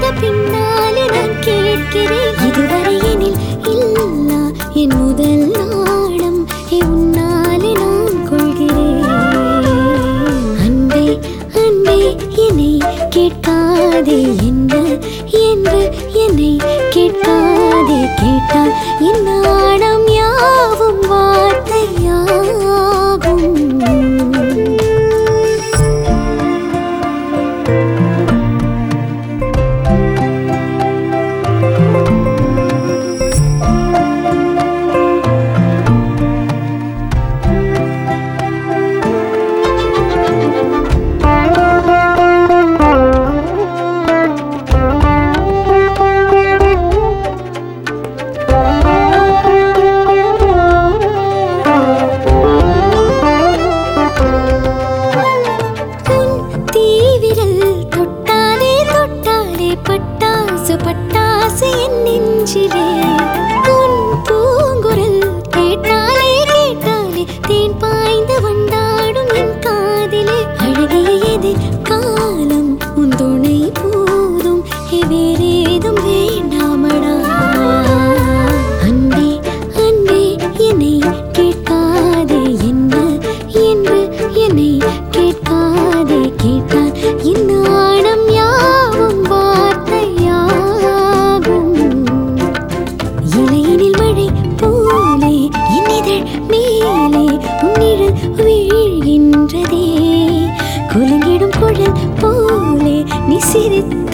பின்னாலே நான் கேட்கிறேன். இதுவரை எனில் இல்லா என் முதல் நாடம் உன்னாலே நான் கொள்கிறேன். அன்பே அன்பே என்னை கேட்காதே என்ன என்று என்னை கேட்காதே. கேட்டால் என் நாடம் யாவும் வார்த்தையாகும். பட்டாசு என் நெஞ்சிலே உன் பூங்குரல் கேட்டாலே கேட்டாலே தேன் பாய்ந்து வந்தாடும் என் காதிலே. அழகிய எதிர் காலம் உன் துணை போதும் வேறேதும் வேண்டாமடா. அன்பே அன்பே என்னை கேட்காதே என்ன என்று என்னை கேட்காதே. கேட்டால் என் நாடம் யாவும் இலையினில் மழை போலே என் இதழ் மேலே உன்னிழல் வீழ்கின்றதே. குலுங்கிடும் குழல் போலே நீ சிரித்த